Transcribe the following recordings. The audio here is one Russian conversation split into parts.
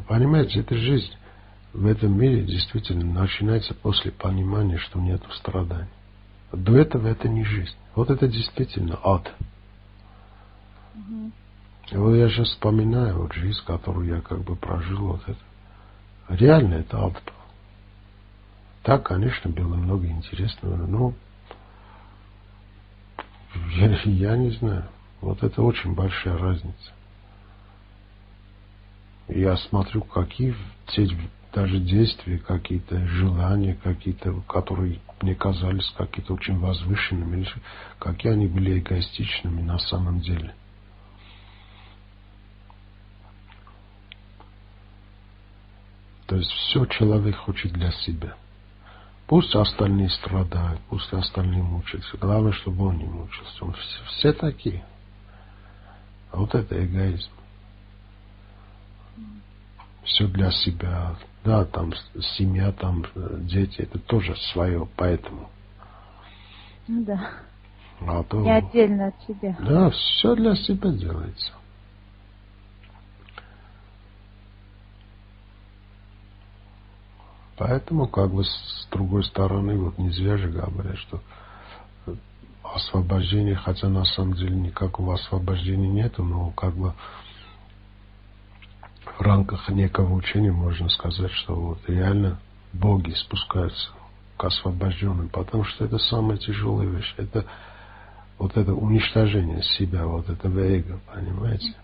понимаете, это жизнь в этом мире действительно начинается после понимания, что нет страданий. До этого это не жизнь. Вот это действительно ад. И вот я сейчас вспоминаю вот жизнь, которую я как бы прожил, вот это. Реально это ад был. Так, конечно, было много интересного, но я не знаю. Вот это очень большая разница. Я смотрю, какие даже действия, какие-то желания, какие-то, которые мне казались какие-то очень возвышенными, какие они были эгоистичными на самом деле. То есть все человек хочет для себя. Пусть остальные страдают, пусть остальные мучаются. Главное, чтобы он не мучился. Все такие. А вот это эгоизм. Все для себя. Да, там семья, там дети, это тоже свое, поэтому. Ну да. А то, не отдельно от себя. Да, все для себя делается. Поэтому, как бы, с другой стороны, вот не зря же говорят, что освобождение, хотя на самом деле никакого освобождения нету, но как бы в рамках некого учения можно сказать, что вот реально боги спускаются к освобожденным, потому что это самая тяжелая вещь. Это вот это уничтожение себя, вот этого эго, понимаете?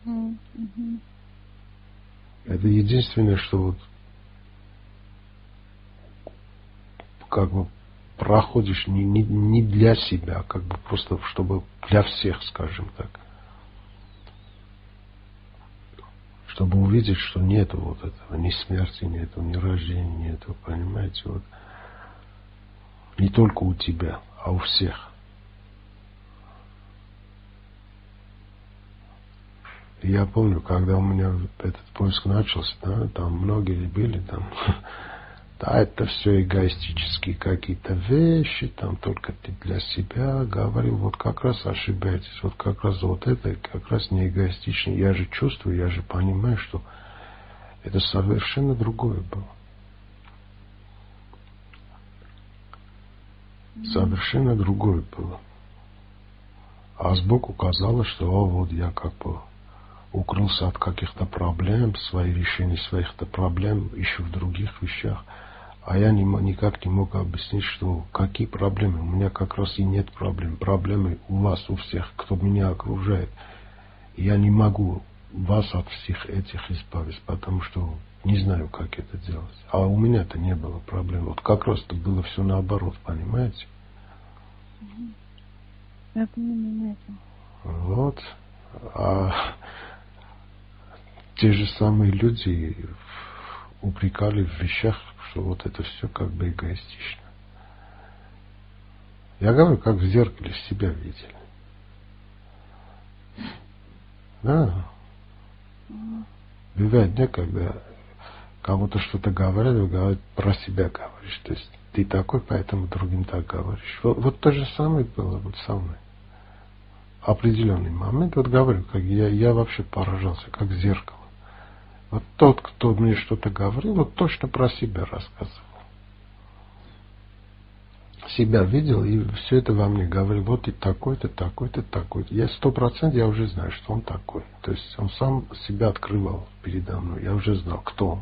Это единственное, что вот как бы проходишь не для себя, как бы просто чтобы для всех, скажем так. Чтобы увидеть, что нету вот этого, ни смерти нету, ни рождения нету, понимаете? Вот. Не только у тебя, а у всех. И я помню, когда у меня этот поиск начался, да, там многие были, там, да, это все эгоистические какие-то вещи, там только ты для себя. Говорил, вот как раз ошибаетесь, вот как раз вот это как раз не эгоистично. Я же чувствую, я же понимаю, что это совершенно другое было. Совершенно другое было. А сбоку казалось, что вот я как бы укрылся от каких-то проблем, свои решения своих-то проблем ищу в других вещах. А я никак не мог объяснить, что какие проблемы. У меня как раз и нет проблем. Проблемы у вас, у всех, кто меня окружает. И я не могу вас от всех этих избавить, потому что не знаю, как это делать. А у меня-то не было проблем. Вот как раз-то было все наоборот, понимаете? Я понимаю это. Вот. А те же самые люди упрекали в вещах, что вот это все как бы эгоистично. Я говорю, как в зеркале себя видели. Да. Бывает дня, когда кому-то что-то говорят, про себя говоришь. То есть ты такой, поэтому другим так говоришь. Вот то же самое было вот со мной. Определенный момент, вот говорю, как я вообще поражался, как зеркало. Вот тот, кто мне что-то говорил, вот точно про себя рассказывал. Себя видел, и все это во мне говорил, вот и такой-то, такой-то, такой-то. Я 100% я уже знаю, что он такой. То есть он сам себя открывал передо мной. Я уже знал, кто он.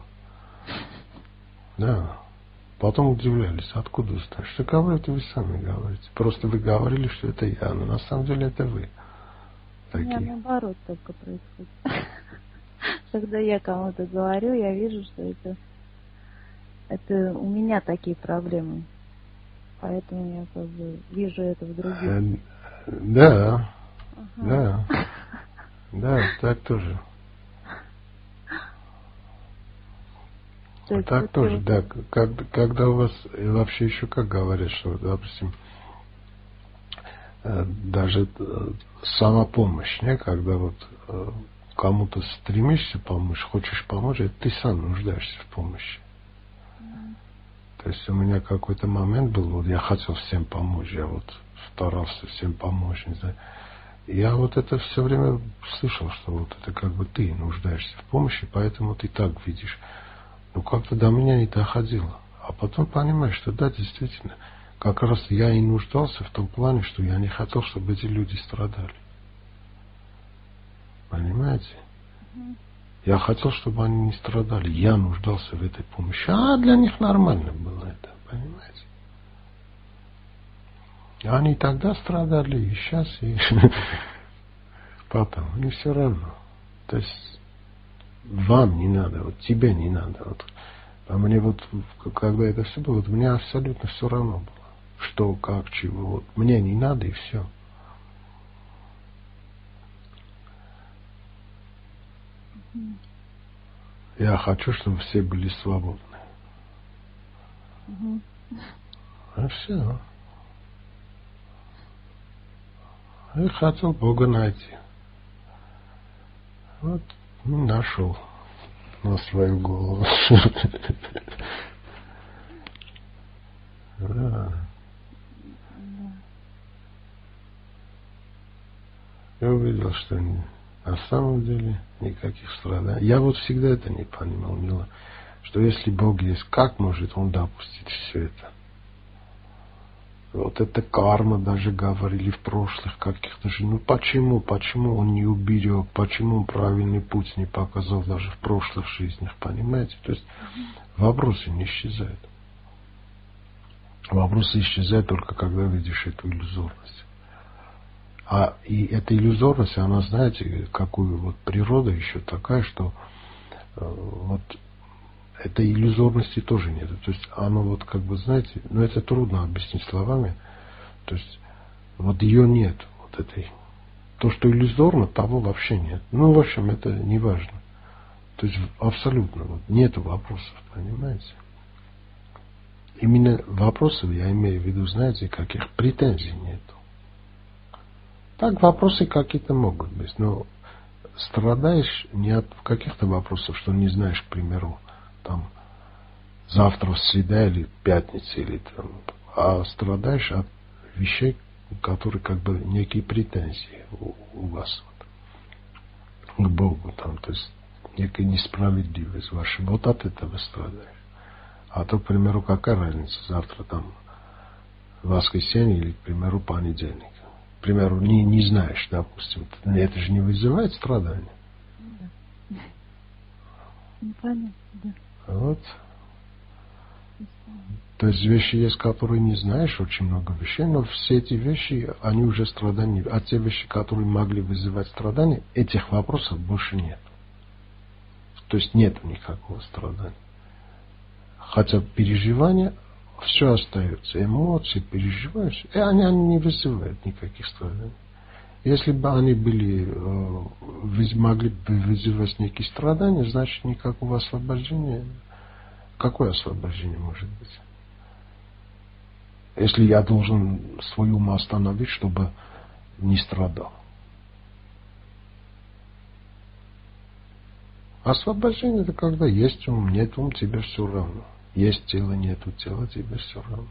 Да. Потом удивлялись, откуда вы знаете. Что говорите, вы сами говорите. Просто вы говорили, что это я, но на самом деле это вы. Такие. У меня наоборот только происходит. Когда я кому-то говорю, я вижу, что это у меня такие проблемы. Поэтому я как бы вижу это в других. Да. Ага. Да, так тоже. Так тоже, да. Когда у вас вообще еще как говорят, что, допустим, даже самопомощь, не, когда вот кому-то стремишься помочь, хочешь помочь, это ты сам нуждаешься в помощи. То есть у меня какой-то момент был, вот я хотел всем помочь, я вот старался всем помочь, не знаю. Я вот это все время слышал, что вот это как бы ты нуждаешься в помощи, поэтому ты так видишь. Но как-то до меня не доходило. А потом понимаешь, что да, действительно, как раз я и нуждался в том плане, что я не хотел, чтобы эти люди страдали. Понимаете? Я хотел, чтобы они не страдали. Я нуждался в этой помощи. А для них нормально было это. Понимаете? Они тогда страдали, и сейчас, и потом. И все равно. То есть вам не надо, вот тебе не надо. Вот. А мне вот, когда это все было, вот мне абсолютно все равно было. Что, как, чего. Вот мне не надо, и все. Я хочу, чтобы все были свободны. А все. Я хотел Бога найти. Вот нашел на свою голову. Да. Я увидел, что на самом деле никаких страданий. Я вот всегда это не понимал, Мила, что если Бог есть, как может Он допустить все это? Вот это карма, даже говорили в прошлых каких-то же. Ну почему Он не уберег, почему Он правильный путь не показал даже в прошлых жизнях, понимаете? То есть вопросы не исчезают. Вопросы исчезают только когда видишь эту иллюзорность. И эта иллюзорность, она, знаете, какую вот природа еще такая, что вот этой иллюзорности тоже нет. То есть оно вот как бы, знаете, но это трудно объяснить словами. То есть вот ее нет, вот этой. То, что иллюзорно, того вообще нет. Ну, в общем, это не важно. То есть абсолютно вот, нету вопросов, понимаете? Именно вопросов я имею в виду, знаете, каких претензий нету. Так вопросы какие-то могут быть, но страдаешь не от каких-то вопросов, что не знаешь, к примеру, там завтра среда или пятница, или там, а страдаешь от вещей, которые как бы некие претензии у вас вот, к Богу, там, то есть некая несправедливость ваша. Вот от этого страдаешь. А то, к примеру, какая разница завтра там воскресенье или, к примеру, понедельник. К примеру, не знаешь, допустим, это же не вызывает страдания. Да. Ну, понятно, да. Вот. То есть вещи есть, которые не знаешь, очень много вещей, но все эти вещи, они уже страдания. А те вещи, которые могли вызывать страдания, этих вопросов больше нет. То есть нет никакого страдания. Хотя переживания, все остается. Эмоции, переживаешь, и они не вызывают никаких страданий. Если бы они могли бы вызывать некие страдания, значит никакого освобождения. Какое освобождение может быть? Если я должен свой ум остановить, чтобы не страдал. Освобождение — это когда есть ум, нет ум, тебе все равно. Есть тело, нету тела, тебе все равно.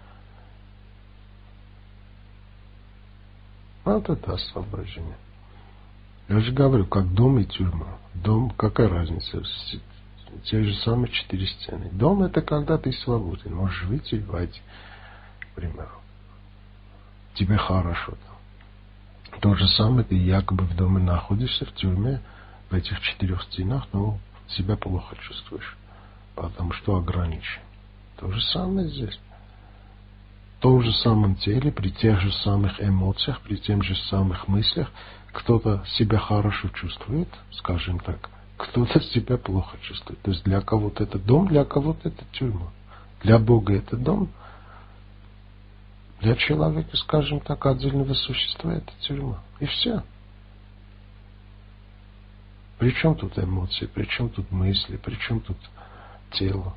Вот это освобождение. Я же говорю, как дом и тюрьма. Дом, какая разница? Те же самые 4 стены. Дом — это когда ты свободен. Можешь выйти и войти, к примеру. Тебе хорошо там. То же самое, ты якобы в доме находишься, в тюрьме, в этих 4 стенах, но себя плохо чувствуешь. Потому что ограничен. То же самое здесь. В том же самом теле, при тех же самых эмоциях, при тех же самых мыслях, кто-то себя хорошо чувствует, скажем так, кто-то себя плохо чувствует. То есть для кого-то это дом, для кого-то это тюрьма. Для Бога это дом, для человека, скажем так, отдельного существа это тюрьма. И все. При чем тут эмоции, при чем тут мысли, при чем тут тело?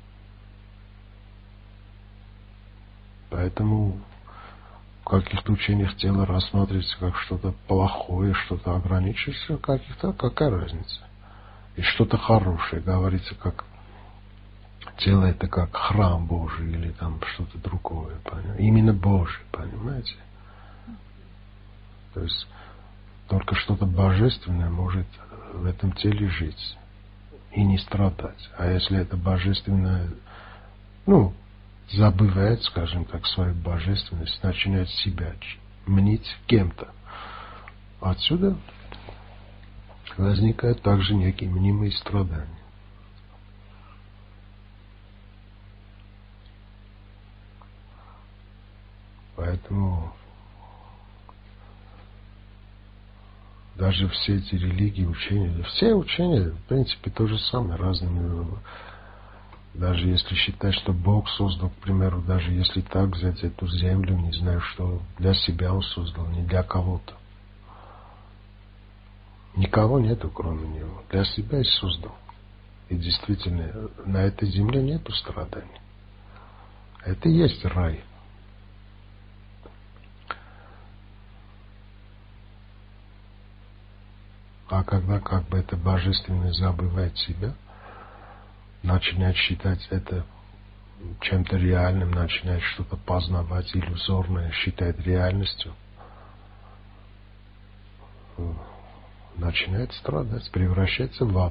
Поэтому в каких-то учениях тело рассматривается как что-то плохое, что-то ограничивается, каких-то, какая разница? И что-то хорошее говорится, как тело — это как храм Божий или там что-то другое, понимаете? Именно Божий, понимаете? То есть Только что-то божественное может в этом теле жить и не страдать. А если это божественное, забывает, скажем так, свою божественность, начинает себя мнить кем-то, отсюда возникают также некие мнимые страдания. Поэтому даже все эти религии, учения, все учения, в принципе, то же самое, разными. Даже если считать, что Бог создал, к примеру, даже если так взять эту землю, не знаю, что для себя Он создал, не для кого-то. Никого нету, кроме Него. Для себя и создал. И действительно, на этой земле нету страданий. Это и есть рай. А когда это божественное забывает себя, начинает считать это чем-то реальным, начинает что-то познавать иллюзорное, считает реальностью, начинает страдать, превращается в ад.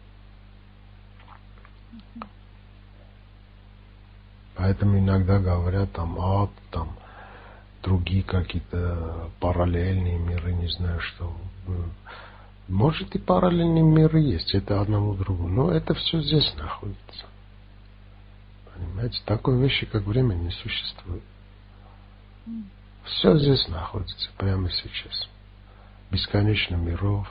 Поэтому иногда говорят там ад, там другие какие-то параллельные миры, не знаю что. Может и параллельные миры есть, это одному другому, но это все здесь находится. Понимаете, такой вещи, как время, не существует. Все здесь находится, прямо сейчас. Бесконечно миров,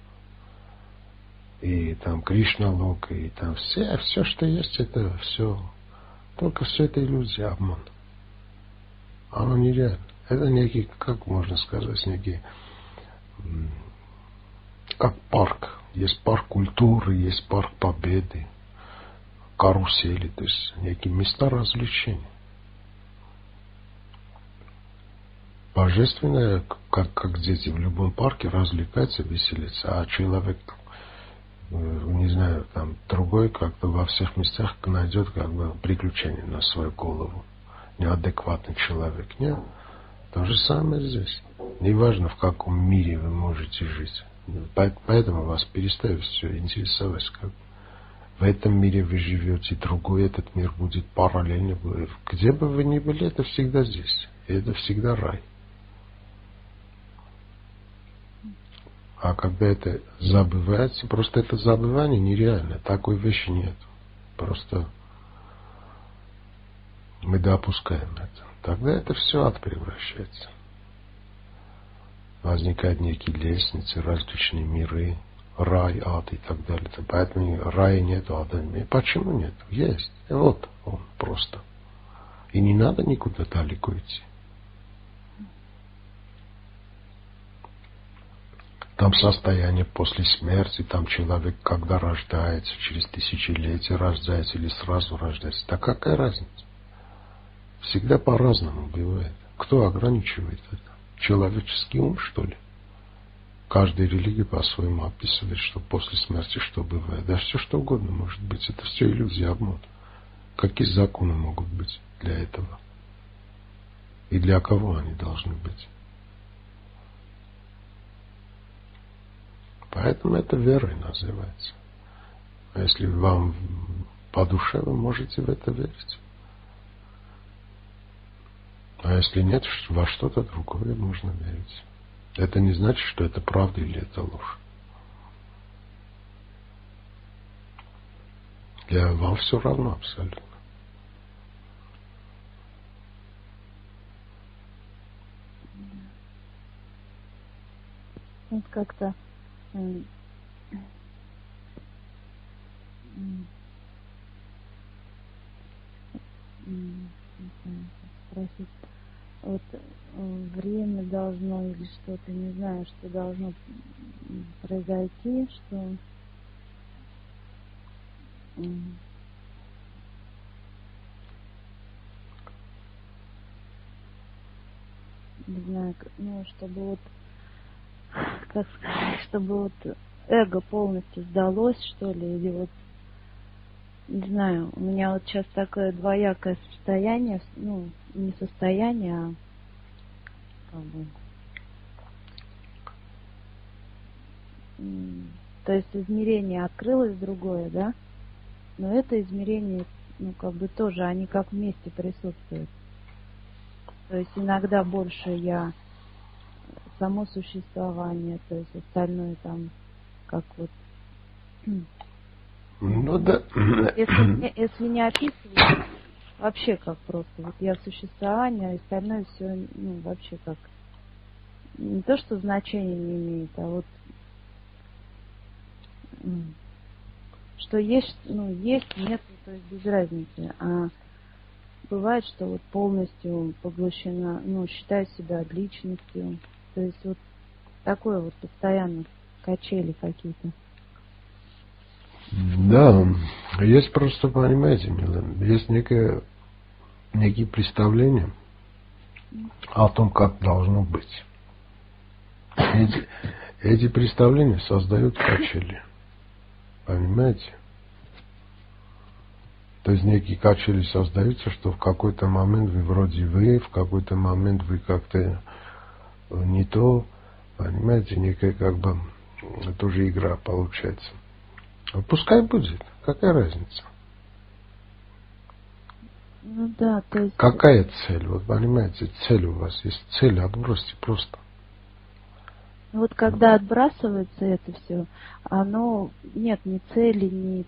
и там Кришна-лока, и там все, что есть, это все, только все это иллюзия, обман. Оно нереально. Это некий, как можно сказать, некий, как парк. Есть парк культуры, есть парк победы, карусели, то есть некие места развлечений. Божественное, как дети в любом парке, развлекается, веселится, а человек, не знаю, там другой как-то во всех местах найдет приключения на свою голову. Неадекватный человек. Нет. То же самое здесь. Неважно, в каком мире вы можете жить. Поэтому вас перестает все интересовать, как в этом мире вы живете, другой этот мир будет параллельно. Где бы вы ни были, это всегда здесь. И это всегда рай. А когда это забывается, просто это забывание нереально. Такой вещи нет. Просто мы допускаем это. Тогда это все ад превращается. Возникают некие лестницы, различные миры, рай, ад и так далее. Поэтому рая нет, ада нет. Почему нет? Есть. И вот он просто. И не надо никуда далеко идти. Там состояние после смерти, там человек, когда рождается, через тысячелетия рождается или сразу рождается. Да какая разница? Всегда по-разному бывает. Кто ограничивает это? Человеческий ум, что ли? Каждая религия по-своему описывает, что после смерти что бывает. Да все что угодно может быть. Это все иллюзия, обман. Какие законы могут быть для этого? И для кого они должны быть? Поэтому это верой называется. А если вам по душе, вы можете в это верить. А если нет, во что-то другое можно верить. Это не значит, что это правда или это ложь. Вам все равно абсолютно. Вот как-то спросить, вот время должно или что-то, не знаю, что должно произойти, что не знаю, чтобы вот, как сказать, чтобы вот эго полностью сдалось, что ли, или вот, не знаю, у меня вот сейчас такое двоякое состояние, не состояние, а как бы то есть измерение открылось другое, да? Но это измерение, как бы тоже, они как вместе присутствуют. То есть иногда больше я само существование, то есть остальное там, как вот... Ну да. Если не описывать, вообще как просто. Вот я существование, а остальное все, вообще как... Не то, что значения не имеет, а вот... Что есть, есть, нет, то есть без разницы. А бывает, что вот полностью поглощена, считаю себя личностью. То есть вот такое вот постоянно качели какие-то. Да, есть просто, понимаете, есть некие представления о том, как должно быть. Эти представления создают качели. Понимаете? То есть некие качели создаются, что в какой-то момент вы вроде вы, в какой-то момент вы как-то не то. Понимаете, некая как бы тоже игра получается. Пускай будет. Какая разница? Ну да, то есть... Какая цель? Вот понимаете, цель у вас есть. Цель отбросьте просто. Вот когда отбрасывается это все, оно нет ни цели, ни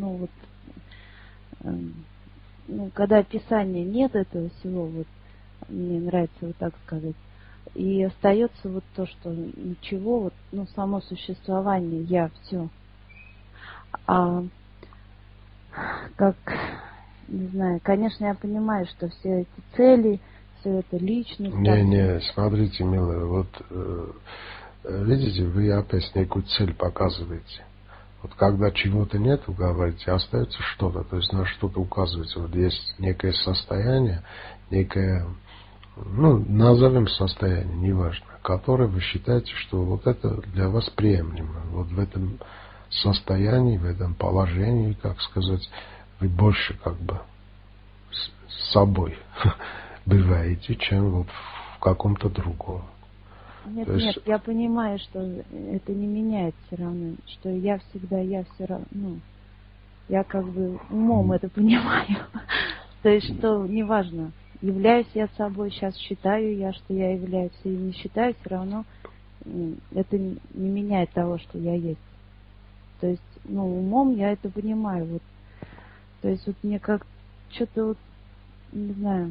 когда описания нет этого всего, вот мне нравится вот так сказать, и остается вот то, что ничего, вот, само существование, я, все. А как, не знаю, конечно, я понимаю, что все эти цели, все это личность. Не, смотрите, милая, вот видите, вы опять некую цель показываете. Вот когда чего-то нет, вы говорите, остается что-то, то есть на что-то указываете. Вот есть некое состояние, некое, назовем состояние, неважно, которое вы считаете, что вот это для вас приемлемо. Вот в этом состоянии, в этом положении, как сказать, вы больше как бы с собой бываете, чем вот в каком-то другом. Нет, я понимаю, что это не меняет все равно, что я все равно, я как бы умом это понимаю. То есть, что неважно, являюсь я собой, сейчас считаю я, что я являюсь, и не считаю, все равно это не меняет того, что я есть. То есть, умом я это понимаю. Вот. То есть, вот мне как что-то, вот, не знаю,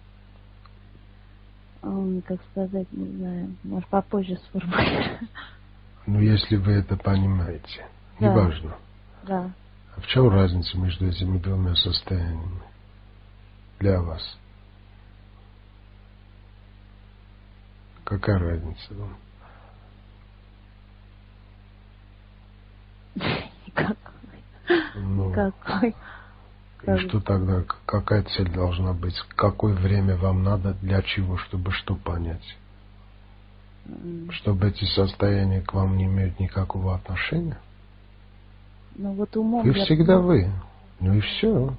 как сказать, не знаю, может, попозже сформулирую. Если вы это понимаете, да. Неважно. Да. А в чем разница между этими двумя состояниями для вас? Какая разница вам? Никакой. И что тогда, какая цель должна быть? Какое время вам надо, для чего, чтобы что понять? Чтобы эти состояния к вам не имеют никакого отношения? Вот умом вы всегда вы. И все.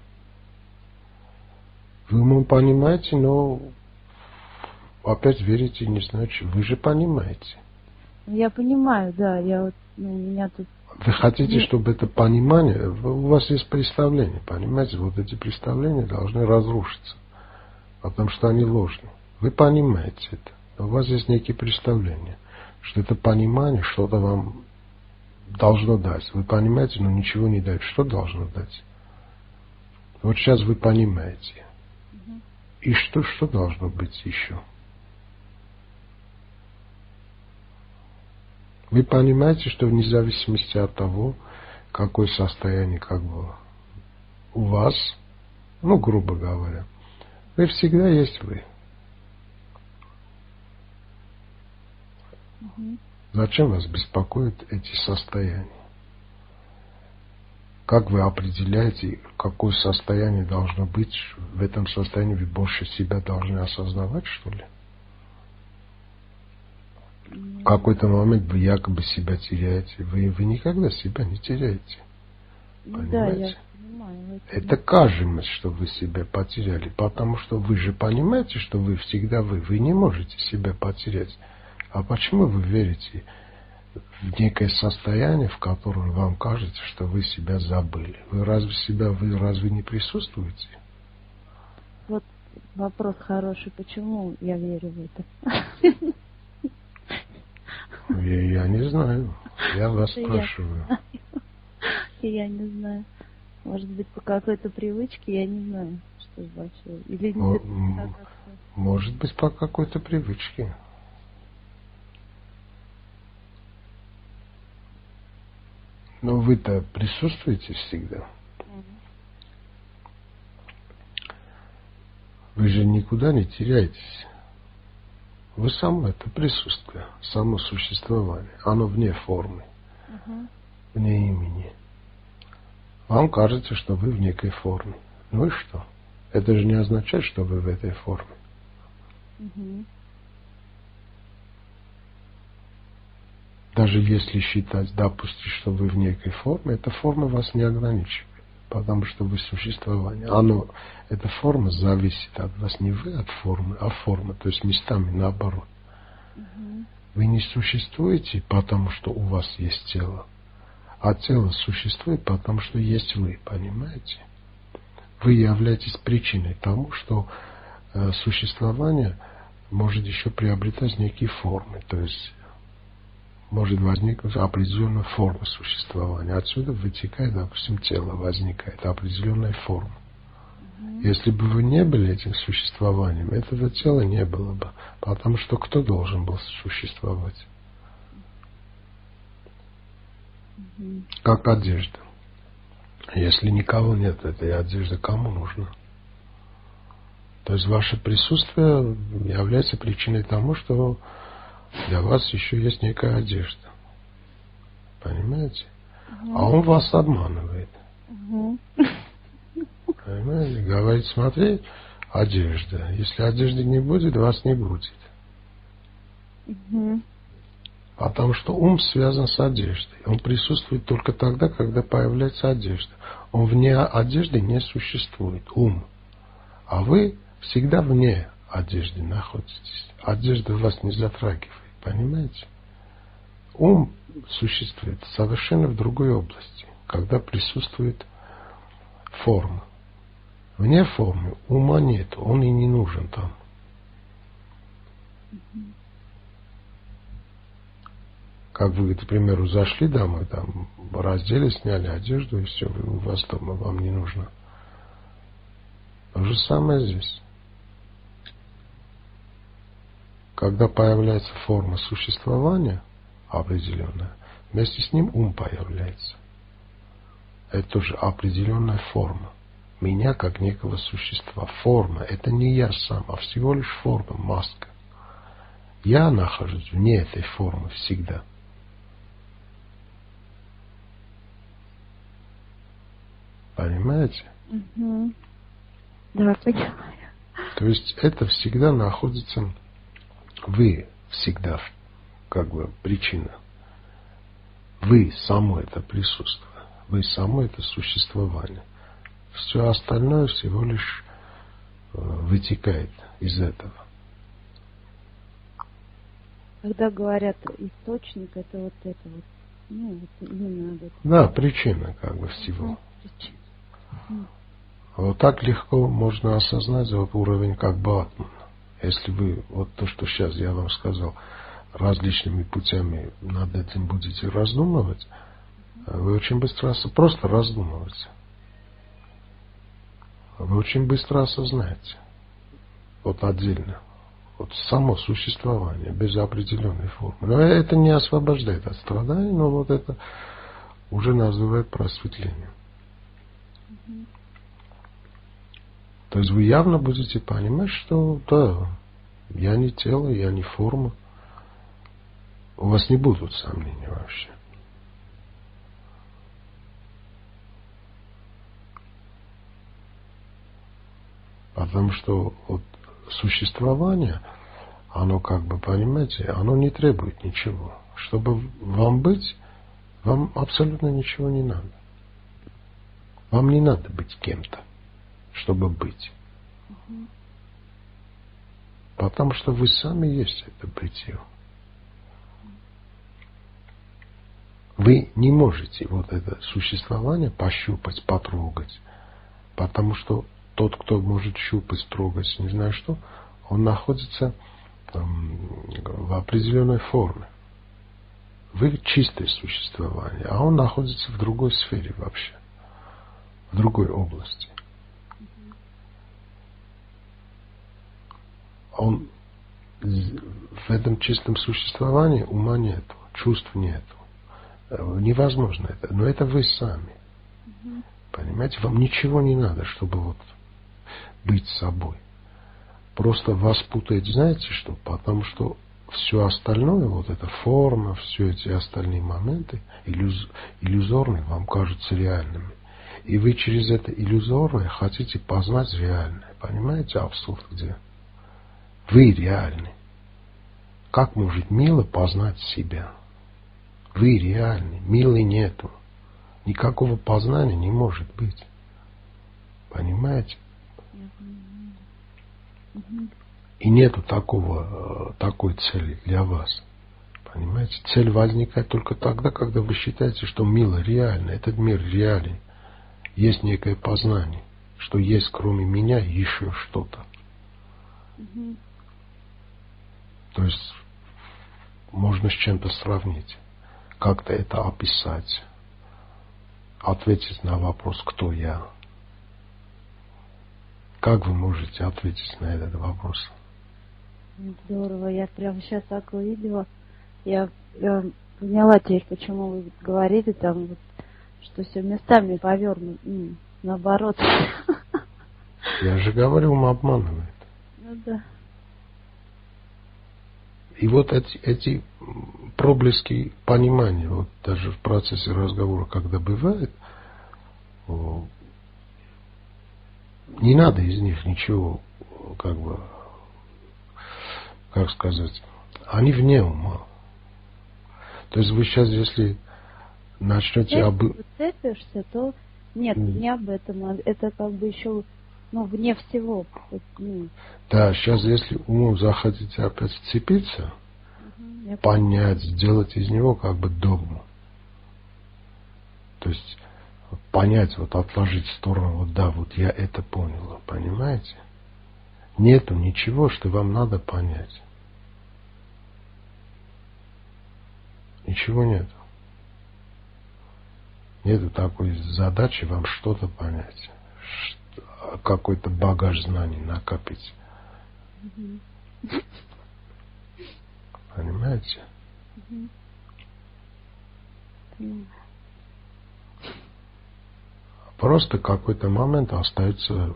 Вы умом понимаете, но опять верите, не значит, вы же понимаете. Я понимаю, да. Я вот, у меня тут... Вы хотите, чтобы это понимание, у вас есть представления, понимаете, вот эти представления должны разрушиться, потому что они ложны. Вы понимаете это, у вас есть некие представления, что это понимание что-то вам должно дать. Вы понимаете, но ничего не дает. Что должно дать? Вот сейчас вы понимаете. И что должно быть еще? Вы понимаете, что вне зависимости от того, какое состояние как бы у вас, грубо говоря, вы всегда есть вы. Зачем вас беспокоят эти состояния? Как вы определяете, какое состояние должно быть? В этом состоянии вы больше себя должны осознавать, что ли? В какой-то момент вы якобы себя теряете. Вы никогда себя не теряете. Понимаете? Да, я понимаю. Это кажется, что вы себя потеряли, потому что вы же понимаете, что вы всегда вы. Вы не можете себя потерять. А почему вы верите в некое состояние, в котором вам кажется, что вы себя забыли. Вы разве не присутствуете? Вот вопрос хороший. Почему я верю в это? Я не знаю. Я вас спрашиваю. Я не знаю. Может быть, по какой-то привычке, я не знаю, что вообще. Или может быть, по какой-то привычке. Но вы-то присутствуете всегда. Вы же никуда не теряетесь. Вы само это присутствие, само существование. Оно вне формы, вне имени. Вам кажется, что вы в некой форме. Ну и что? Это же не означает, что вы в этой форме. Даже если считать, допустим, что вы в некой форме, эта форма вас не ограничивает, потому что вы существование. Эта форма зависит от вас, не вы от формы, а форма, то есть местами наоборот. Вы не существуете, потому что у вас есть тело, а тело существует, потому что есть вы, понимаете? Вы являетесь причиной тому, что существование может еще приобретать некие формы, то есть может возникнуть определенная форма существования. Отсюда вытекает, допустим, тело, возникает определенная форма. Если бы вы не были этим существованием, этого тела не было бы, потому что кто должен был существовать? Как одежда. Если никого нет этой одежды, кому нужно? То есть ваше присутствие является причиной тому, что для вас еще есть некая одежда. Понимаете? А он вас обманывает. Понимаете? Говорит, смотри, одежда. Если одежды не будет, вас не будет. Потому что ум связан с одеждой. Он присутствует только тогда, когда появляется одежда. Он вне одежды не существует. Ум. А вы всегда вне одежды находитесь. Одежда вас не затрагивает. Понимаете? Ум существует совершенно в другой области, когда присутствует форма. Вне формы ума нет, он и не нужен там. Как вы, к примеру, зашли домой, там раздели, сняли одежду, и все, у вас дома, вам не нужно. То же самое здесь. Когда появляется форма существования определенная, вместе с ним ум появляется. Это тоже определенная форма. Меня как некого существа. Форма – это не я сам, а всего лишь форма, маска. Я нахожусь вне этой формы всегда. Понимаете? Да, понимаю. То есть это всегда находится, вы всегда как бы причина. Вы само это присутствие. Вы само это существование. Все остальное всего лишь вытекает из этого. Когда говорят источник, это вот это вот. Ну, вот именно об этом. Да, причина как бы всего. Причина. Вот так легко можно осознать вот уровень как бы атмана. Если вы вот то, что сейчас я вам сказал, различными путями над этим будете раздумывать, вы очень быстро просто раздумываете. Вы очень быстро осознаете. Вот отдельно. Вот само существование без определенной формы. Но это не освобождает от страданий, но вот это уже называют просветлением. То есть вы явно будете понимать, что да, я не тело, я не форма. У вас не будут сомнений вообще. Потому что вот существование, оно как бы, понимаете, оно не требует ничего. Чтобы вам быть, вам абсолютно ничего не надо. Вам не надо быть кем-то, чтобы быть. Потому что вы сами есть это бытие. Вы не можете вот это существование пощупать, потрогать, потому что тот, кто может щупать, трогать, не знаю что, он находится в определенной форме. Вы чистое существование, а он находится в другой сфере вообще, в другой области. Он в этом чистом существовании ума нету, чувств нету. Невозможно это. Но это вы сами. Понимаете? Вам ничего не надо, чтобы вот быть собой. Просто вас путает, знаете что? Потому что все остальное, вот эта форма, все эти остальные моменты иллюзорные вам кажутся реальными. И вы через это иллюзорное хотите познать реальное. Понимаете абсурд где? Вы реальны. Как может Мила познать себя? Вы реальны. Милы нету. Никакого познания не может быть. Понимаете? И нету такой цели для вас. Понимаете? Цель возникает только тогда, когда вы считаете, что Мила реальна, этот мир реален. Есть некое познание, что есть кроме меня еще что-то. То есть можно с чем-то сравнить, как-то это описать, ответить на вопрос, кто я. Как вы можете ответить на этот вопрос? Здорово, я прямо сейчас так увидела. Я поняла теперь, почему вы говорили там, вот, что все местами повернуто, наоборот. Я же говорю, ум обманывает. Ну да. И вот эти проблески понимания, вот даже в процессе разговора, когда бывает, не надо из них ничего, как сказать, они вне ума. То есть вы сейчас, если начнете Если цепишься, то нет, не об этом, это как бы еще, вне всего. Да, сейчас, если умом захотите опять вцепиться, понять, сделать из него как бы догму. То есть понять, вот отложить в сторону, вот да, вот я это понял, понимаете? Нету ничего, что вам надо понять. Ничего нету. Нету такой задачи вам что-то понять, какой-то багаж знаний накопить. Понимаете? Просто какой-то момент остается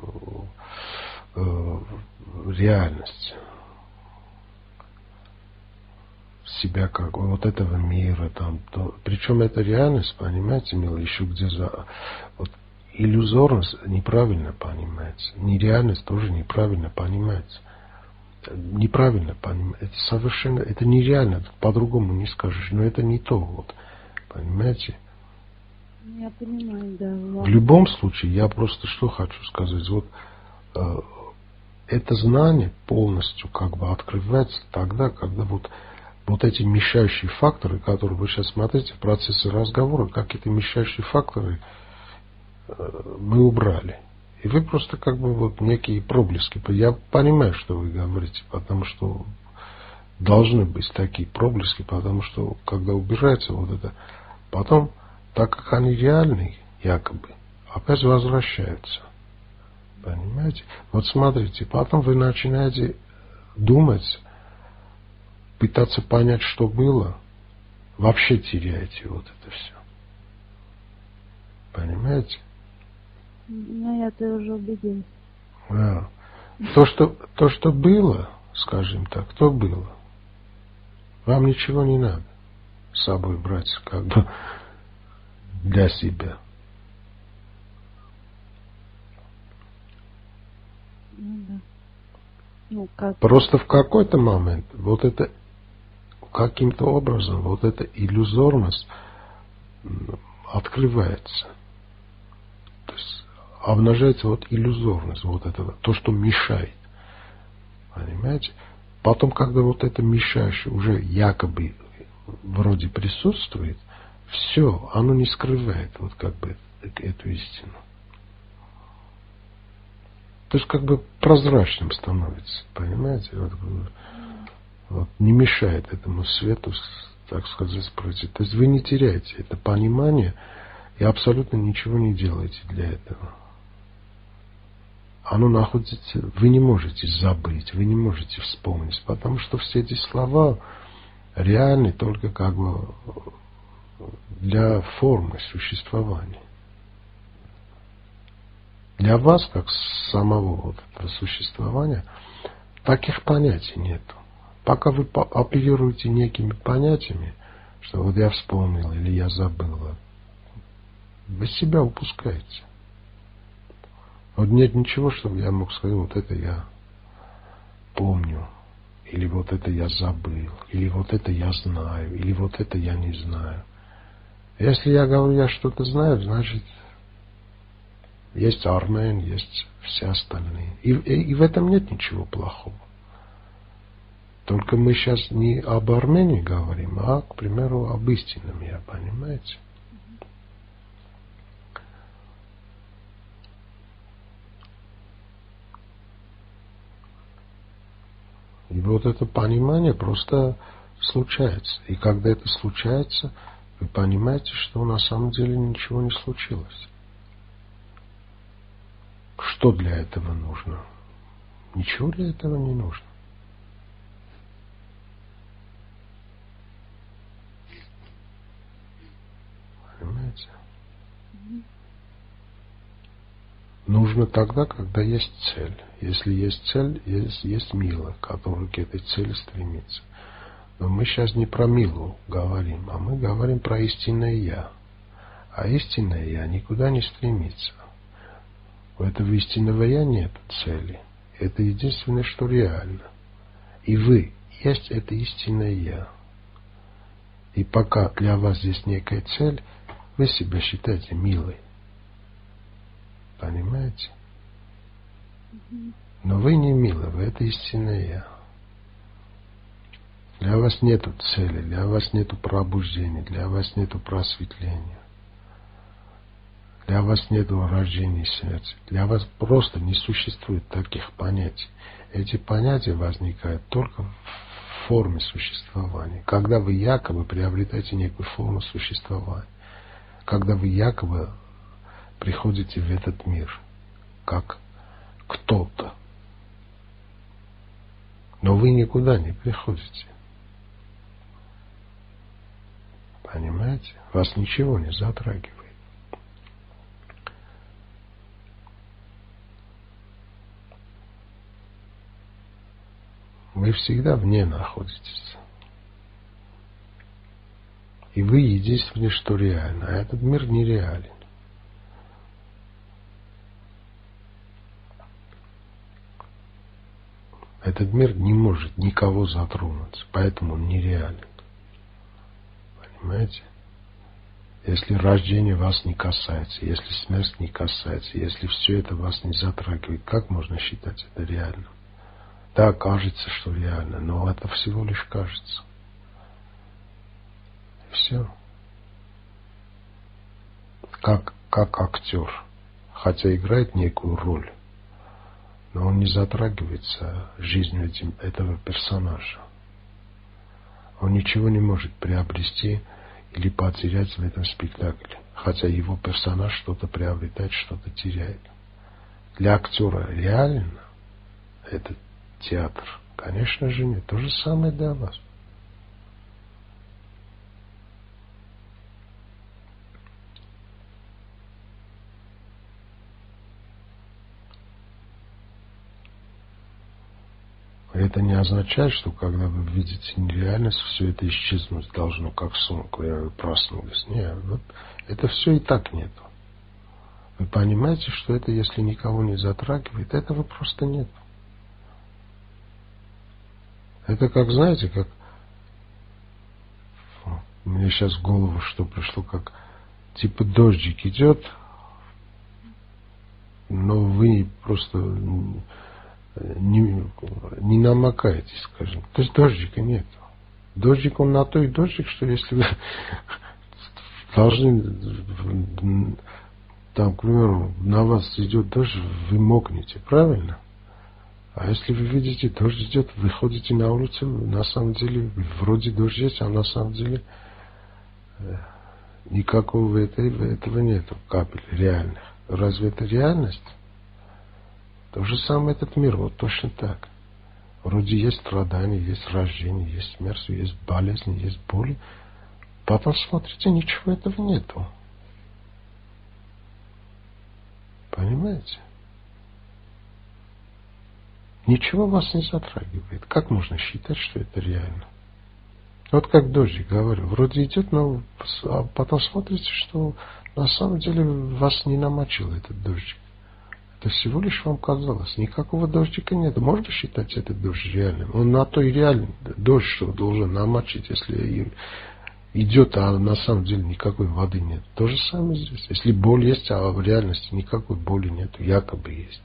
реальность себя, как вот этого мира там. Причем эта реальность, понимаете, мило, еще где вот иллюзорность неправильно понимается, нереальность тоже неправильно понимается. Неправильно понимаете, это совершенно, это нереально, по-другому не скажешь, но это не то, вот, понимаете? Я понимаю, да. В любом случае, я просто что хочу сказать, вот это знание полностью как бы открывается тогда, когда вот эти мешающие факторы, которые вы сейчас смотрите в процессе разговора, какие-то мешающие факторы мы убрали. И вы просто как бы вот некие проблески. Я понимаю, что вы говорите, потому что должны быть такие проблески, потому что когда убирается вот это, потом, так как они реальные, якобы, опять возвращаются. Понимаете? Вот смотрите, потом вы начинаете думать, пытаться понять, что было, вообще теряете вот это все. Понимаете? Я-то уже убедилась. Да. То, что было, скажем так, то было. Вам ничего не надо с собой брать, как бы для себя. Просто в какой-то момент вот это каким-то образом, вот эта иллюзорность открывается. То есть обнажается вот иллюзорность вот этого, то, что мешает. Понимаете? Потом, когда вот это мешающее уже якобы вроде присутствует, Все, оно не скрывает вот как бы эту истину. То есть как бы прозрачным становится, понимаете? Вот не мешает этому свету, так сказать, пройти. То есть вы не теряете это понимание и абсолютно ничего не делаете для этого. Оно находится, вы не можете забыть, вы не можете вспомнить, потому что все эти слова реальны только как бы для формы существования. Для вас, как самого вот этого существования, таких понятий нету. Пока вы оперируете некими понятиями, что вот я вспомнил или я забыл, вы себя упускаете. Вот нет ничего, чтобы я мог сказать, вот это я помню, или вот это я забыл, или вот это я знаю, или вот это я не знаю. Если я говорю, я что-то знаю, значит, есть Армен, есть все остальные. И в этом нет ничего плохого. Только мы сейчас не об Армении говорим, а, к примеру, об истинном я, понимаете? И вот это понимание просто случается. И когда это случается, вы понимаете, что на самом деле ничего не случилось. Что для этого нужно? Ничего для этого не нужно. Понимаете? Нужно тогда, когда есть цель. Если есть цель, есть Мила, который к этой цели стремится. Но мы сейчас не про Милу говорим, а мы говорим про истинное Я. А истинное Я никуда не стремится. У этого истинного Я нет цели. Это единственное, что реально. И вы есть это истинное Я. И пока для вас здесь некая цель, вы себя считаете милой. Понимаете? Но вы не милы, вы это истинное Я. Для вас нету цели, для вас нету пробуждения, для вас нету просветления. Для вас нету рождения сердца. Для вас просто не существует таких понятий. Эти понятия возникают только в форме существования. Когда вы якобы приобретаете некую форму существования. Когда вы якобы приходите в этот мир, как кто-то. Но вы никуда не приходите. Понимаете? Вас ничего не затрагивает. Вы всегда вне находитесь. И вы единственное, что реально. А этот мир нереален. Этот мир не может никого затронуть, поэтому он нереален. Понимаете? Если рождение вас не касается, если смерть не касается, если все это вас не затрагивает, как можно считать это реальным? Да, кажется, что реально, но это всего лишь кажется. И все. Как актер, хотя играет некую роль, но он не затрагивается жизнью этого персонажа. Он ничего не может приобрести или потерять в этом спектакле, хотя его персонаж что-то приобретает, что-то теряет. Для актера реально это театр? Конечно же нет. То же самое для вас. Это не означает, что когда вы видите нереальность, все это исчезнуть должно, как сон, когда вы проснулись. Нет, вот это все и так нету. Вы понимаете, что это, если никого не затрагивает, этого просто нет. Это как, знаете, как мне сейчас в голову что пришло, как типа дождик идет, но вы просто не намокаетесь, скажем. То есть дождика нет. Дождик он на то и дождик, что если вы должны, там, к примеру, на вас идет дождь, вы мокнете, правильно? А если вы видите, дождь идет, выходите на улицу, на самом деле, вроде дождь есть, а на самом деле никакого этого нету, капель реальных. Разве это реальность? То же самое этот мир, вот точно так. Вроде есть страдания, есть рождение, есть смерть, есть болезни, есть боли. Потом смотрите, ничего этого нету. Понимаете? Ничего вас не затрагивает. Как можно считать, что это реально? Вот как дождик, говорю, вроде идет, но потом смотрите, что на самом деле вас не намочил этот дождик. Это всего лишь вам казалось. Никакого дождика нет. Можно считать этот дождь реальным? Он на то и реальный дождь, что должен намочить, если идет, а на самом деле никакой воды нет. То же самое здесь. Если боль есть, а в реальности никакой боли нет, якобы есть.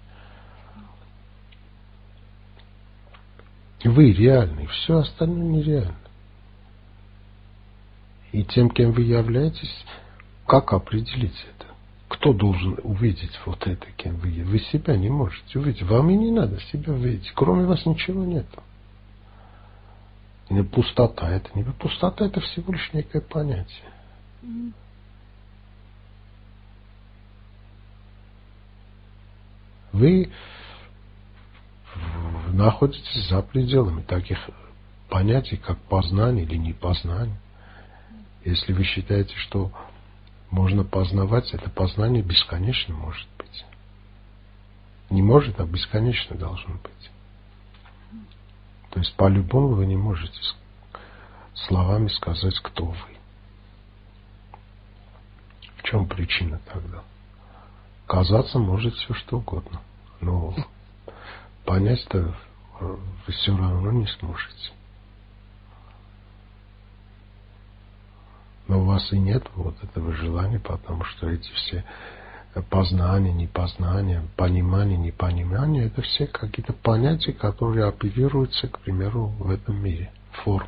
Вы реальны, все остальное нереально. И тем, кем вы являетесь, как определить это? Кто должен увидеть вот это, кем вы есть? Вы себя не можете увидеть. Вам и не надо себя увидеть. Кроме вас ничего нет. И пустота это не пустота, это всего лишь некое понятие. Вы находитесь за пределами таких понятий, как познание или непознание. Если вы считаете, что можно познавать, это познание бесконечно может быть. Не может, а бесконечно должно быть. То есть по-любому вы не можете словами сказать, кто вы. В чем причина тогда? Казаться может все что угодно. Но понять-то вы все равно не сможете. Но у вас и нет вот этого желания, потому что эти все познания, непознания, понимание, непонимание, это все какие-то понятия, которые оперируются, к примеру, в этом мире, форм.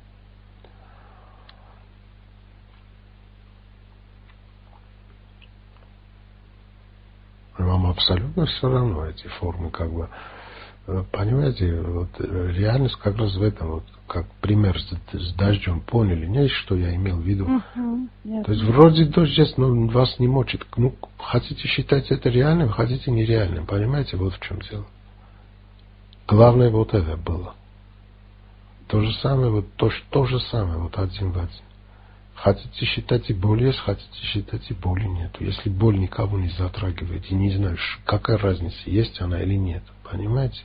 Вам абсолютно все равно эти формы, как бы, понимаете, вот реальность как раз в этом, вот как пример с дождем, поняли, не, что я имел в виду? То есть вроде дождь есть, но вас не мочит. Ну, хотите считать это реальным, хотите нереальным, понимаете, вот в чем дело. Главное вот это было. То же самое, вот то же самое, вот один в один. Хотите считать и боль есть, хотите считать и боли нет. Если боль никого не затрагивает, и не знаешь, какая разница, есть она или нет, понимаете?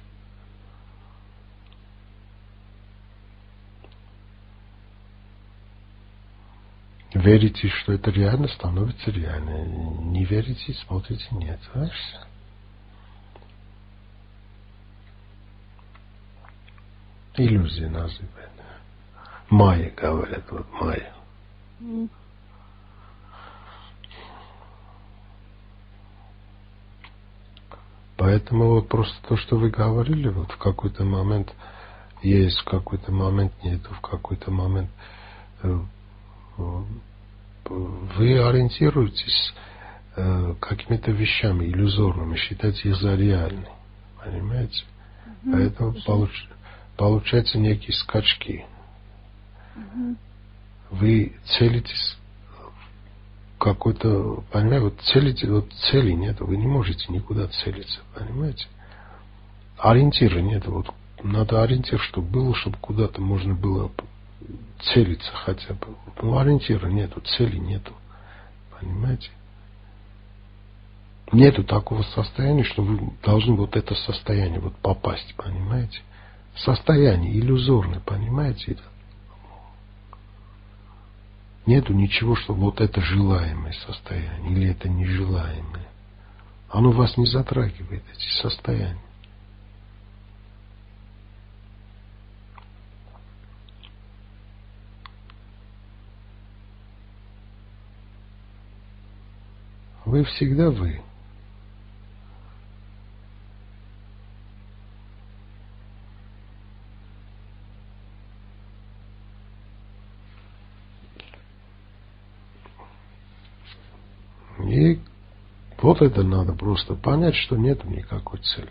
Верите, что это реально, становится реально. Не верите, смотрите, нет. Знаешь? Иллюзия называют. Майя, говорят, вот майя. Поэтому вот просто то, что вы говорили, вот в какой-то момент есть, в какой-то момент нету, в какой-то момент вы ориентируетесь какими-то вещами иллюзорными, считаете их за реальные. Понимаете? Поэтому получаются некие скачки. Вы целитесь какой-то, понимаете, вот целите, вот цели нет, вы не можете никуда целиться, понимаете? Ориентира нет, вот надо ориентир, чтобы было, чтобы куда-то можно было целиться хотя бы. Ну, ориентира нету, цели нету, понимаете? Нету такого состояния, что вы должны вот это состояние вот попасть, понимаете? Состояние иллюзорное, понимаете? Нету ничего, что вот это желаемое состояние или это нежелаемое. Оно вас не затрагивает, эти состояния. Вы всегда вы. Вот это надо просто понять, что нет никакой цели.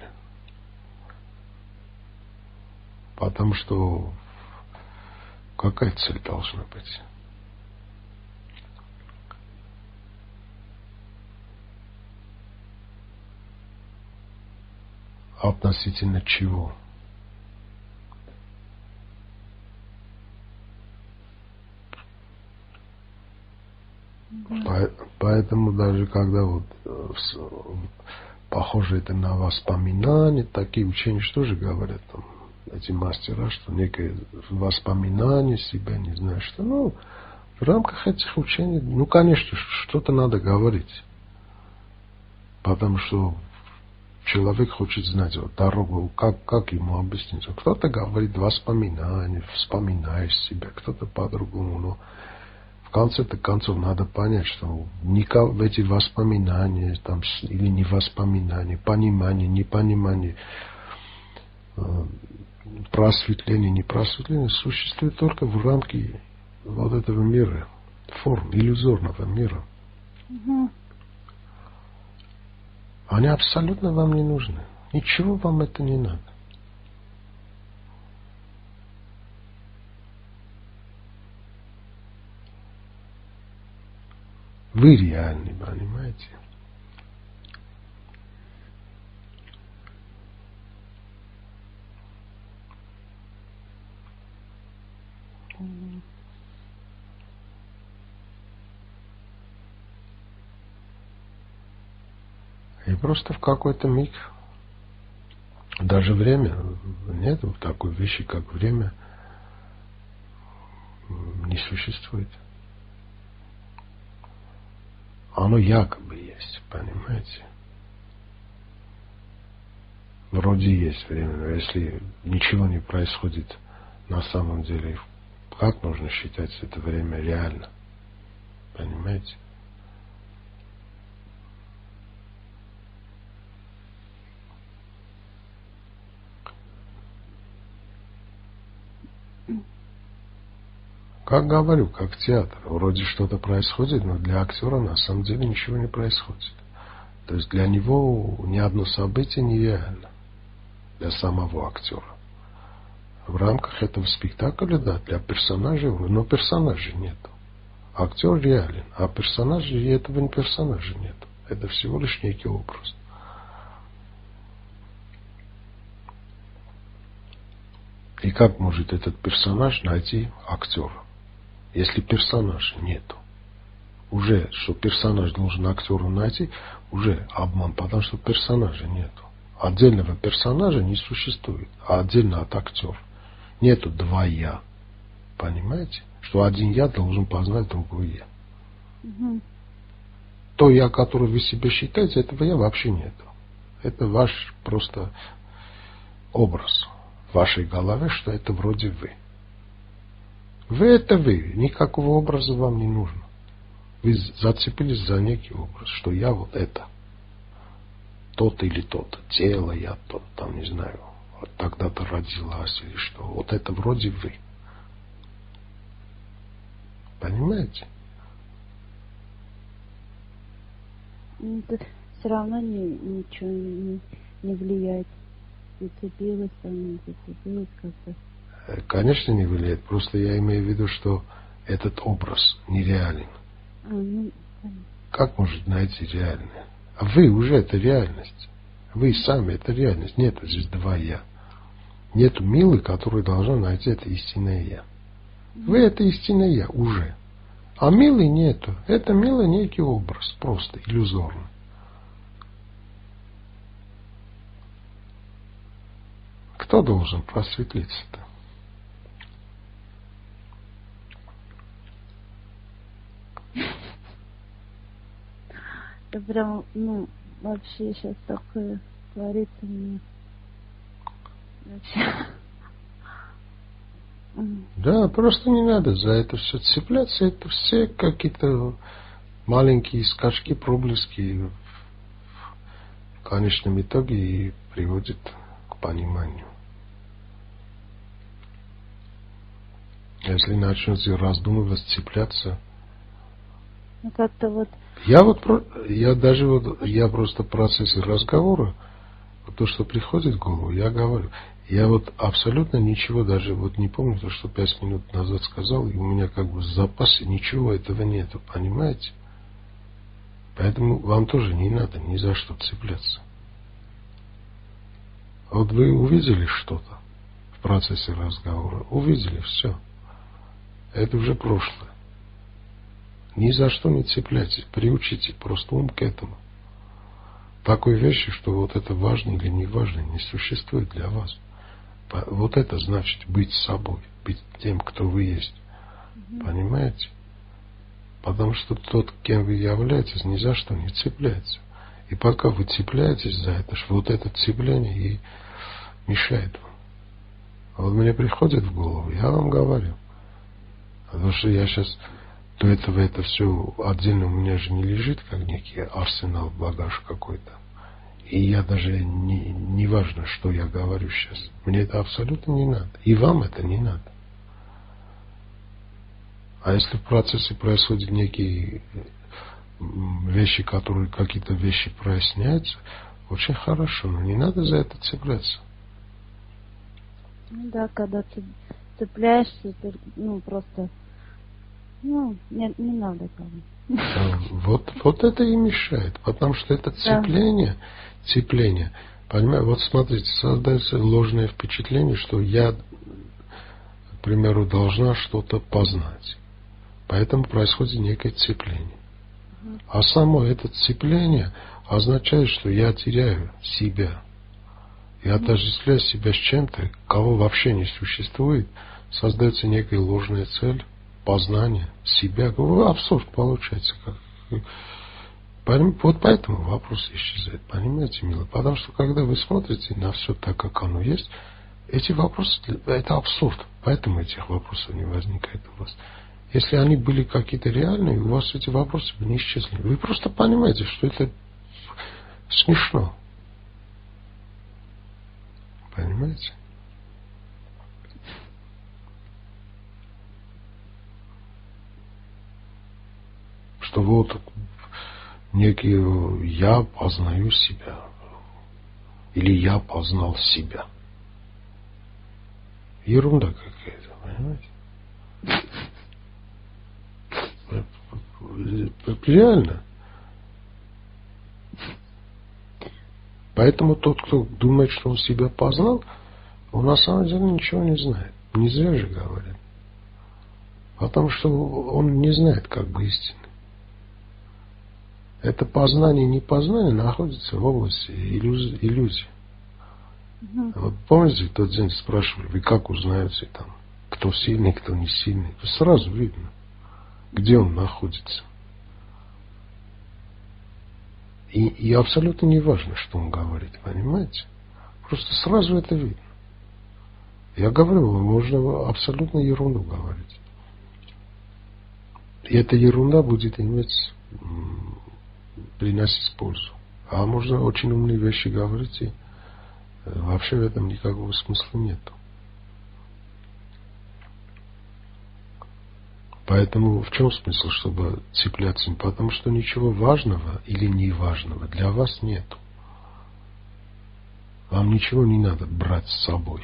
Потому что какая цель должна быть? Относительно чего? Поэтому даже когда вот похоже это на воспоминания, такие учения, что же говорят там эти мастера, что некое воспоминание себя, не знаю что. Ну, в рамках этих учений, ну, конечно, что-то надо говорить. Потому что человек хочет знать вот, дорогу, как ему объяснить. Кто-то говорит воспоминания, вспоминаешь себя, кто-то по-другому, но в конце-то концов надо понять, что в эти воспоминания там, или не воспоминания, понимание, непонимание, просветление, не просветление существует только в рамке вот этого мира, форм, иллюзорного мира. Угу. Они абсолютно вам не нужны. Ничего вам это не надо. Вы реальны, понимаете? И просто в какой-то миг, даже время, нет такой вещи, как время, не существует. Оно якобы есть, понимаете? Вроде есть время, но если ничего не происходит на самом деле, как можно считать это время реально? Понимаете? Как говорю, как театр. Вроде что-то происходит, но для актера на самом деле ничего не происходит. То есть для него ни одно событие нереально. Для самого актера. В рамках этого спектакля, да, для персонажей, но персонажей нету. Актер реален, а персонажей этого персонажа нету. Это всего лишь некий образ. И как может этот персонаж найти актера, если персонажа нету? Уже, что персонаж должен актера найти, уже обман, потому что персонажа нету. Отдельного персонажа не существует, а отдельно от актера. Нету два «я». Понимаете? Что один «я» должен познать другой «я». Угу. То «я», которое вы себе считаете, этого «я» вообще нету. Это ваш просто образ в вашей голове, что это вроде вы. Вы — это вы. Никакого образа вам не нужно. Вы зацепились за некий образ, что я вот это. Тот или тот. Тело я тот, там, не знаю, вот тогда-то родилась или что. Вот это вроде вы. Понимаете? Это все равно ничего не влияет. Зацепилось, там не зацепилось как-то. Конечно, не влияет. Просто я имею в виду, что этот образ нереален. Ну, как может найти реальное? А вы уже это реальность. Вы сами это реальность. Нет здесь два «я». Нету Милы, которая должна найти это истинное «я». Вы это истинное «я» уже. А Милы нету. Это Мила некий образ. Просто иллюзорный. Кто должен просветлиться-то? Это прям, вообще сейчас такое творится мне. Вообще. Да, просто не надо за это все цепляться. Это все какие-то маленькие скачки, проблески в конечном итоге и приводят к пониманию. Если начнете раздумывать, цепляться, Ну как-то вот. Я просто в процессе разговора, то, что приходит в голову, я говорю. Я вот абсолютно ничего даже вот не помню, то, что 5 минут назад сказал, и у меня как бы в запасе ничего этого нету, понимаете? Поэтому вам тоже не надо ни за что цепляться. Вот вы увидели что-то в процессе разговора, увидели, все. Это уже прошлое. Ни за что не цепляйтесь, приучите просто ум к этому. Такой вещи, что вот это важно или не важно, не существует для вас. Вот это значит быть собой, быть тем, кто вы есть. Понимаете? Потому что тот, кем вы являетесь, ни за что не цепляется. И пока вы цепляетесь за это, вот это цепляние и мешает вам. А вот мне приходит в голову, я вам говорю. Потому что я сейчас до этого это все отдельно у меня же не лежит, как некий арсенал, багаж какой-то. И я даже не важно, что я говорю сейчас. Мне это абсолютно не надо. И вам это не надо. А если в процессе происходят некие вещи, которые какие-то вещи проясняются, очень хорошо, но не надо за это цепляться. Ну да, когда ты цепляешься, ты, просто, не надо кому. Вот это и мешает, потому что это цепление, понимаете, вот смотрите, создается ложное впечатление, что я, к примеру, должна что-то познать. Поэтому происходит некое цепление. А само это цепление означает, что я теряю себя. Я отождествляю себя с чем-то, кого вообще не существует. Создается некая ложная цель, познание себя. Абсурд получается. Вот поэтому вопрос исчезает. Понимаете, милый? Потому что когда вы смотрите на все так, как оно есть, эти вопросы, это абсурд. Поэтому этих вопросов не возникает у вас. Если они были какие-то реальные, у вас эти вопросы бы не исчезли. Вы просто понимаете, что это смешно. Понимаете? Что вот некий я познаю себя. Или я познал себя. Ерунда какая-то, понимаете? Реально. Поэтому тот, кто думает, что он себя познал, он на самом деле ничего не знает. Не зря же говорят. Потому что он не знает как бы истины. Это познание и непознание находится в области иллюзий. Вот помните, в тот день спрашивали, вы как узнаете там, кто сильный, кто не сильный? Сразу видно, где он находится. И абсолютно не важно, что он говорит, понимаете? Просто сразу это видно. Я говорю, можно абсолютно ерунду говорить. И эта ерунда будет приносить пользу. А можно очень умные вещи говорить, и вообще в этом никакого смысла нет. Поэтому в чем смысл, чтобы цепляться? Потому что ничего важного или неважного для вас нет. Вам ничего не надо брать с собой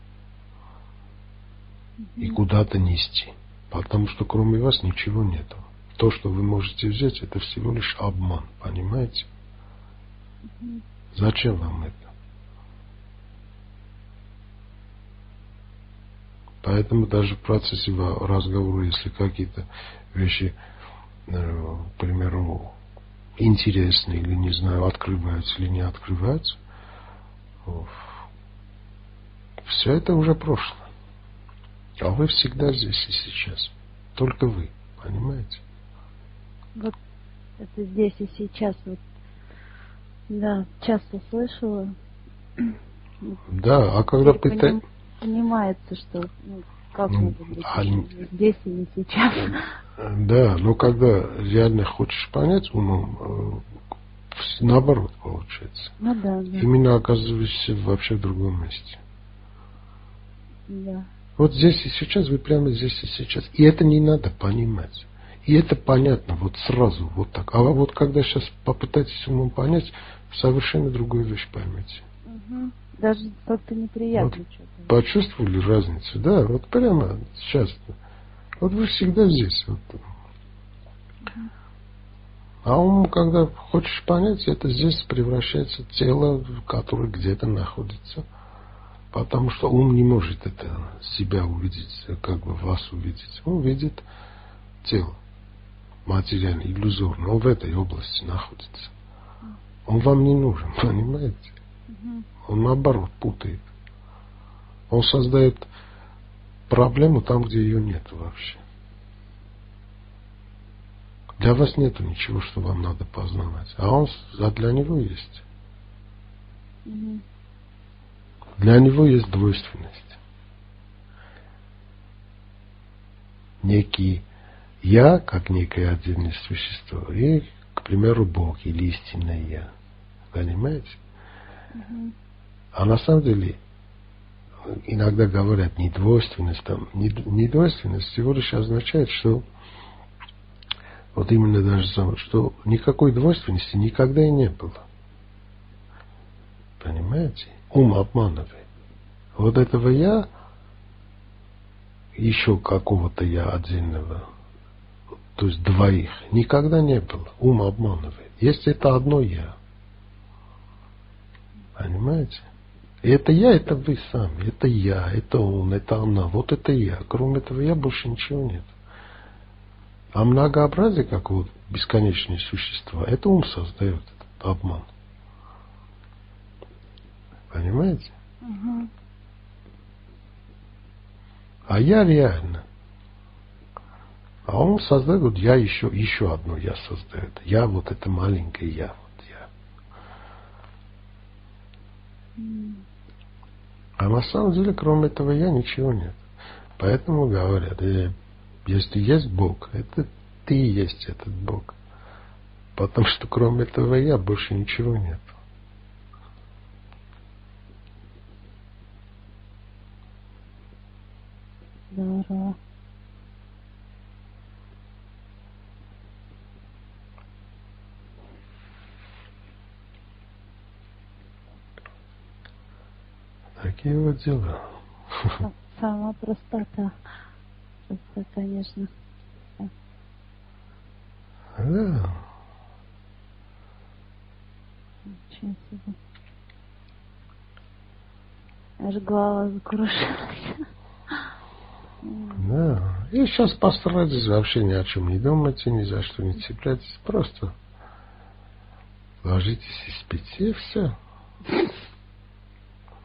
и куда-то нести. Потому что кроме вас ничего нету. То, что вы можете взять, это всего лишь обман. Понимаете? Зачем вам это? Поэтому даже в процессе разговора, если какие-то вещи, к примеру, интересные или, не знаю, открываются или не открываются, все это уже прошлое. А вы всегда здесь и сейчас. Только вы. Понимаете? Вот это здесь и сейчас. Вот, да, часто слышала. Да, а когда пытаетесь... Понимается, что как может быть здесь и не сейчас. Да, но когда реально хочешь понять умом, наоборот получается. Ну да. Именно оказываешься вообще в другом месте. Да. Вот здесь и сейчас, вы прямо здесь и сейчас. И это не надо понимать. И это понятно, вот сразу, вот так. А вот когда сейчас попытаетесь умом понять, совершенно другую вещь поймете. Угу. Даже как-то неприятно Вот что-то. почувствовали разницу? Да, вот прямо сейчас. Вот вы всегда здесь. Вот. А ум, когда хочешь понять, это здесь превращается в тело, которое где-то находится. Потому что ум не может это себя увидеть, как бы вас увидеть. Он видит тело материальное, иллюзорное. Он в этой области находится. Он вам не нужен, понимаете? Он наоборот путает. Он создает проблему там, где ее нет вообще. Для вас нету ничего, что вам надо познавать. А для него есть. Для него есть двойственность. Некий я, как некое отдельное существо, и, к примеру, Бог или истинное я. Понимаете? А на самом деле, иногда говорят недвойственность. Недвойственность всего лишь означает, что вот именно даже самое, что никакой двойственности никогда и не было. Понимаете? Ум обманывает. Вот этого я, еще какого-то я отдельного, то есть двоих, никогда не было. Ум обманывает. Есть это одно я. Понимаете? И это я, это вы сами. Это я, это он, это она. Вот это я. Кроме этого я больше ничего нет. А многообразие, как вот бесконечные существа, это ум создает этот обман. Понимаете? А я реально. А он создает, вот я еще одно я создает. Я вот это маленькое я. Вот я. А на самом деле, кроме этого я, ничего нет. Поэтому говорят, если есть Бог, это ты и есть этот Бог. Потому что кроме этого я больше ничего нет. Здорово. Такие вот дела. Сама простота. Это, конечно. Да. Ничего себе. Аж голова закружилась. Да. И сейчас постарайтесь вообще ни о чем не думайте, ни за что не цепляйтесь. Просто ложитесь и спите, и все.